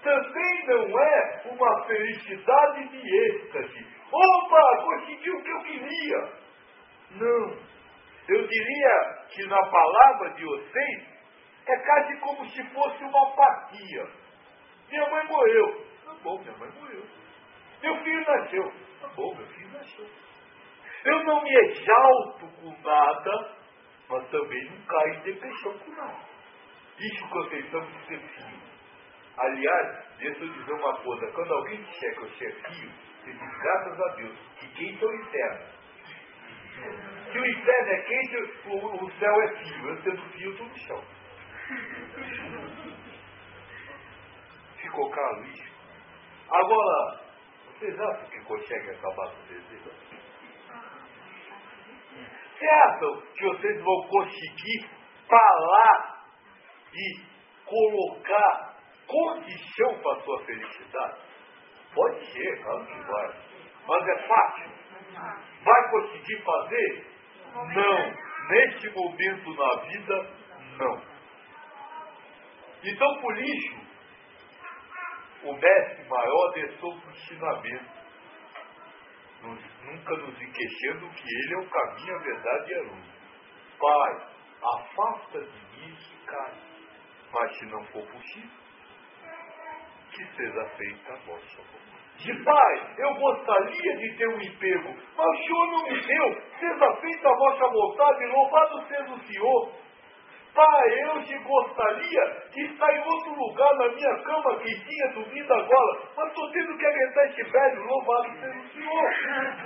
também não é uma felicidade de êxtase. Opa, consegui o que eu queria. Não. Eu diria que na palavra de vocês é quase como se fosse uma apatia. Minha mãe morreu. Tá bom, minha mãe morreu. Meu filho nasceu. Tá bom, meu filho nasceu. Eu não me exalto com nada, mas também não caio em depressão com nada. Isso que vocês são de ser filho. Aliás, deixa eu dizer uma coisa. Quando alguém disser que você é filho, você diz graças a Deus, que quente é o inferno. Se o inferno é quente, o céu é frio. Eu sendo frio, eu estou no chão. Ficou claro isso? Agora, vocês acham que conseguem acabar com o desejo? Vocês acham que vocês vão conseguir falar e colocar condição para a sua felicidade? Pode ser, claro que vai. Mas é fácil. Vai conseguir fazer? Não. Neste momento na vida, não. Então, por isso, o mestre maior deixou o ensinamento. Nunca nos esquecendo que ele é o caminho, a verdade e a luz. Pai, afasta de mim esse cara. Mas se não for possível, que seja feita a vossa vontade. De pai, eu gostaria de ter um emprego, mas o Senhor não me deu. Seja feita a vossa vontade, louvado seja o Senhor. Pai, eu te gostaria de estar em outro lugar na minha cama quentinha, dormindo agora, mas estou tendo que aguentar esse velho, louvado seja o Senhor.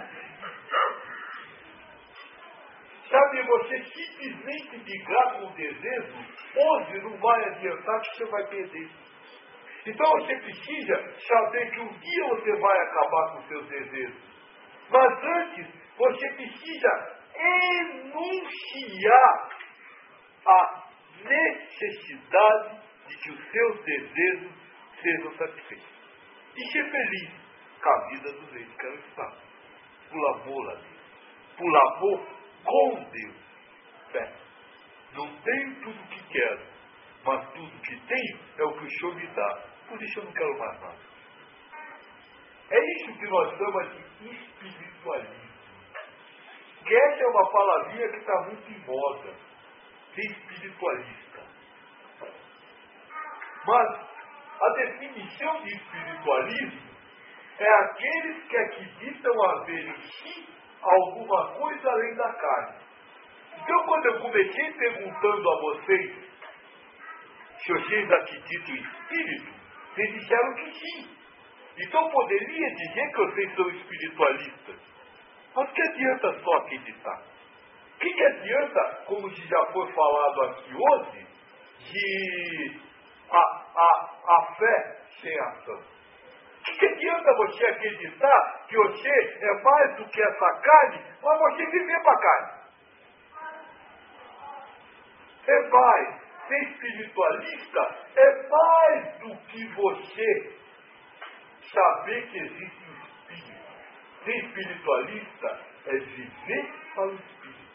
Sabe, você simplesmente brigar com o desejo, hoje não vai adiantar que você vai perder. Então você precisa saber que um dia você vai acabar com os seus desejos. Mas antes, você precisa enunciar a necessidade de que os seus desejos sejam satisfeitos. E ser feliz com a vida do jeito que ela está. Por amor a Deus. Por amor com Deus. Fé. Não tenho tudo o que quero, mas tudo o que tenho é o que o Senhor me dá. Por isso eu não quero mais nada. É isso que nós chamamos de espiritualismo. Que essa é uma palavrinha que está muito em moda. Ser espiritualista. Mas a definição de espiritualismo é aqueles que acreditam haver em si alguma coisa além da carne. Então, quando eu comecei perguntando a vocês se vocês acreditam em espírito, vocês disseram que sim. Então, poderia dizer que vocês são espiritualistas. Mas que adianta só acreditar? Que adianta, como já foi falado aqui hoje, de a fé sem ação? Que adianta você acreditar que você é mais do que essa carne, mas você viver para a carne? É mais. Ser espiritualista é mais do que você saber que existe um espírito. Ser espiritualista é viver para o espírito.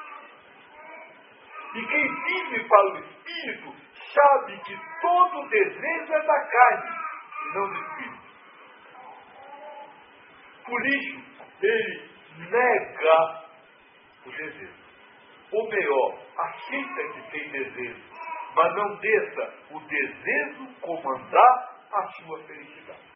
E quem vive para o espírito sabe que todo desejo é da carne, e não do espírito. Por isso, ele nega o desejo. Ou melhor, aceita que tem desejo, mas não deixa o desejo comandar a sua felicidade.